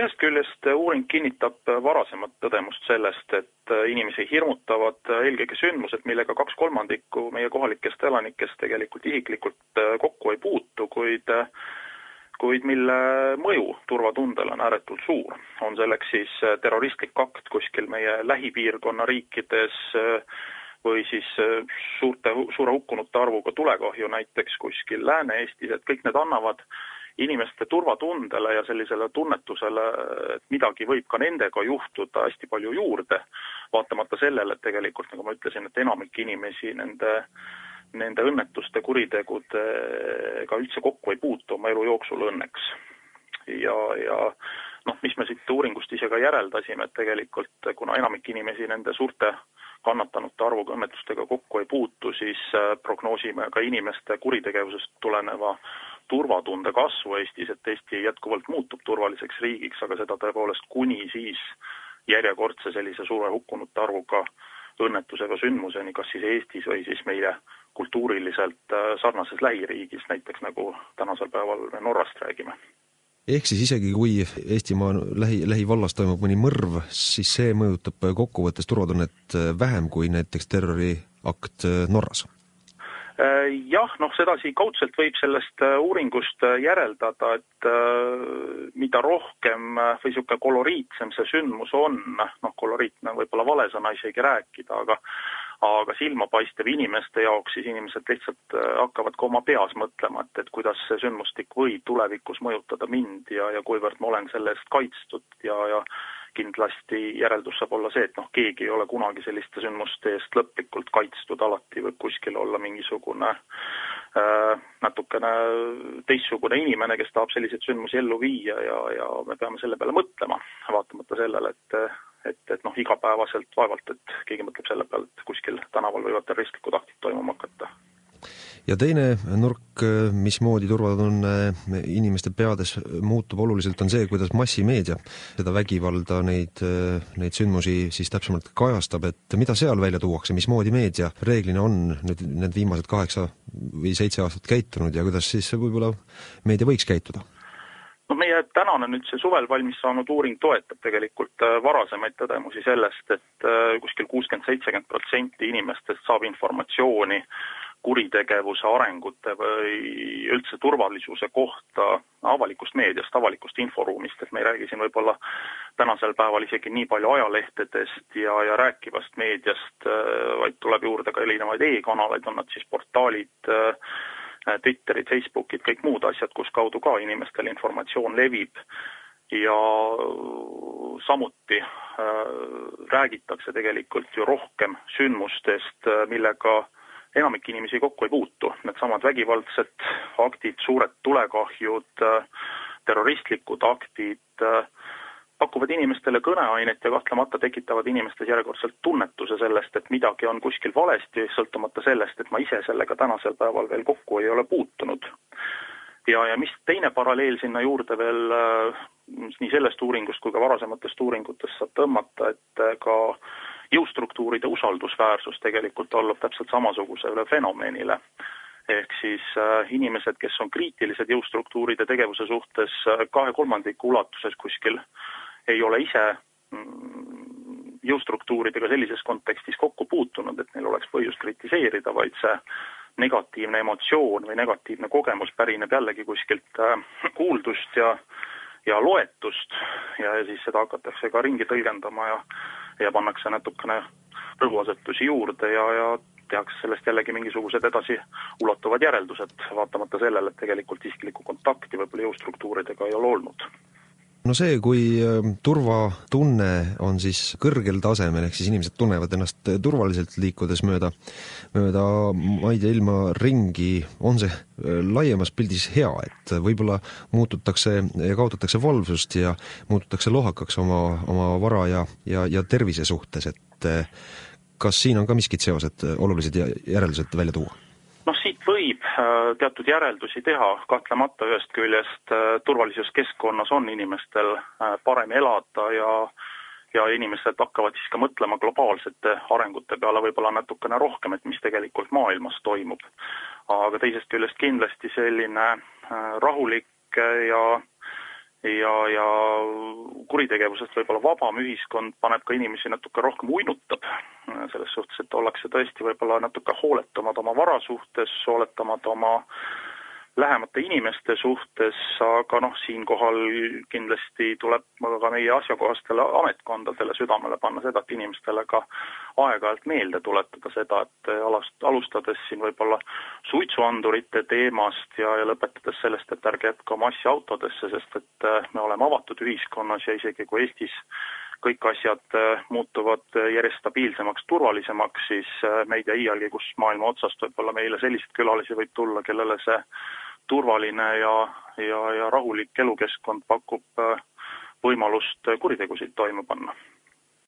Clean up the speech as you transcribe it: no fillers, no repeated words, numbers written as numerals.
ühest küljest uuring kinnitab varasemat tõdemust sellest, et inimesi hirmutavad eelkõige sündmused, millega 2/3 meie kohalikest elanikest tegelikult isiklikult kokku ei puutu, kuid mille mõju turvatundele on ääretult suur. On selleks siis terroristlik akt kuskil meie lähipiirkonna riikides või siis suure hukkunute arvuga tulekahju näiteks kuskil Lääne-Eestis, et kõik need annavad inimeste turvatundele ja sellisele tunnetusele, et midagi võib ka nendega juhtuda hästi palju juurde, vaatamata sellele, et tegelikult, nagu ma ütlesin, et enamik inimesi nende õnnetuste kuritegudega üldse kokku ei puutu oma elu jooksul õnneks. Ja mis me siit uuringust ise ka järeldasime, et tegelikult kuna enamik inimesi nende suurte kannatanute arvuga õnnetustega kokku ei puutu, siis prognoosime ka inimeste kuritegevusest tuleneva turvatunde kasvu Eestis, et Eesti jätkuvalt muutub turvaliseks riigiks, aga seda tõepoolest kuni siis järjekordse sellise suure hukkunute arvuga õnnetusega sündmuseni, kas siis Eestis või siis meie kultuuriliselt sarnases lähiriigis, näiteks nagu tänasel päeval Norrast räägime. Ehk siis isegi kui Eestimaa lähivallas toimub mõni mõrv, siis see mõjutab kokkuvõttes turvatunnet vähem kui näiteks terroriakt Norras? Jah, sedasi kaudselt võib sellest uuringust järeldada, et mida rohkem või siuke koloriitsem see sündmus on, koloriitne võib-olla vale sõna isegi rääkida, aga silmapaistev inimeste jaoks, siis inimesed lihtsalt hakkavad ka oma peas mõtlema, et kuidas see sündmustik võib tulevikus mõjutada mind ja kuivõrd ma olen selle eest kaitstud ja kindlasti järeldus saab olla see, et keegi ei ole kunagi selliste sündmuste eest lõplikult kaitstud, alati võib kuskil olla mingisugune natukene teistsugune inimene, kes tahab selliseid sündmusi ellu viia ja me peame selle peale mõtlema, vaatamata sellele, et igapäevaselt vaevalt, et keegi mõtleb selle peale, et kuskil tänaval võivad terroristlikud aktid toimuma hakata. Ja teine nurk, mismoodi turvatunne inimeste peades muutub oluliselt, on see, kuidas massimeedia seda vägivalda, neid sündmusi siis täpsemalt kajastab, et mida seal välja tuuakse, mismoodi meedia reeglina on need viimased 8 või 7 aastat käitunud ja kuidas siis võib-olla meedia võiks käituda? Meie tänane nüüd see suvel valmis saanud uuring toetab tegelikult varasemaid tõdemusi sellest, et kuskil 60-70% inimestest saab informatsiooni kuritegevuse arengute või üldse turvalisuse kohta avalikust meediast, avalikust inforuumist, et me ei räägi siin võib-olla tänasel päeval isegi nii palju ajalehtedest ja rääkivast meediast, vaid tuleb juurde ka erinevaid e-kanaleid, on nad siis portaalid, Twitterid, Facebookid, kõik muud asjad, kus kaudu ka inimestel informatsioon levib ja samuti räägitakse tegelikult ju rohkem sündmustest, millega enamik inimesi kokku ei puutu. Needsamad vägivaldsed aktid, suured tulekahjud, terroristlikud aktid pakuvad inimestele kõneainet ja kahtlemata tekitavad inimestes järjekordselt tunnetuse sellest, et midagi on kuskil valesti, sõltumata sellest, et ma ise sellega tänasel päeval veel kokku ei ole puutunud. Ja mis teine paralleel sinna juurde veel nii sellest uuringust kui ka varasematest uuringutest saab tõmmata, et ka jõustruktuuride usaldusväärsus tegelikult allub täpselt samasugusele fenomenile. Ehk siis inimesed, kes on kriitilised jõustruktuuride tegevuse suhtes 2/3 ulatuses kuskil, ei ole ise jõustruktuuridega sellises kontekstis kokku puutunud, et neil oleks põhjust kritiseerida, vaid see negatiivne emotsioon või negatiivne kogemus pärineb jällegi kuskilt kuuldust ja loetust ja siis seda hakatakse ka ringi tõlgendama ja pannakse natukene rõhuasetusi juurde ja tehakse sellest jällegi mingisugused edasi ulatuvad järeldused, vaatamata sellele, et tegelikult isiklikku kontakti võib-olla jõustruktuuridega ei ole olnud. No see, kui turvatunne on siis kõrgel tasemel, ehk siis inimesed tunnevad ennast turvaliselt liikudes mööda maid ja ilma ringi, on see laiemas pildis hea, et võib-olla muututakse ja kaotatakse valvsust ja muututakse lohakaks oma vara ja tervise suhtes, et kas siin on ka miskid seosed olulised järeldused välja tuua? Siit võib teatud järeldusi teha, kahtlemata ühest küljest turvalisuskeskkonnas on inimestel parem elada ja inimesed hakkavad siis ka mõtlema globaalsete arengute peale võib-olla natukene rohkem, et mis tegelikult maailmas toimub. Aga teisest küljest kindlasti selline rahulik ja kuritegevusest võib-olla vabam ühiskond paneb ka inimesi natuke rohkem uinutab, selles suhtes, et ollakse tõesti võib-olla natuke hooletamad oma vara suhtes, hooletamad oma lähemate inimeste suhtes, aga siinkohal kindlasti tuleb ka meie asjakohastele ametkondadele südamele panna seda, et inimestele ka aeg-ajalt meelde tuletada seda, et alustades siin võib-olla suitsuandurite teemast ja lõpetades sellest, et ärge jätke oma asja autodesse, sest et me oleme avatud ühiskonnas ja isegi kui Eestis kõik asjad muutuvad järjest stabiilsemaks, turvalisemaks, siis me ei tea iialgi, kus maailma otsast võib-olla meile selliseid külalisi võib tulla, kellele see turvaline ja rahulik elukeskkond pakub võimalust kuritegusid toime panna.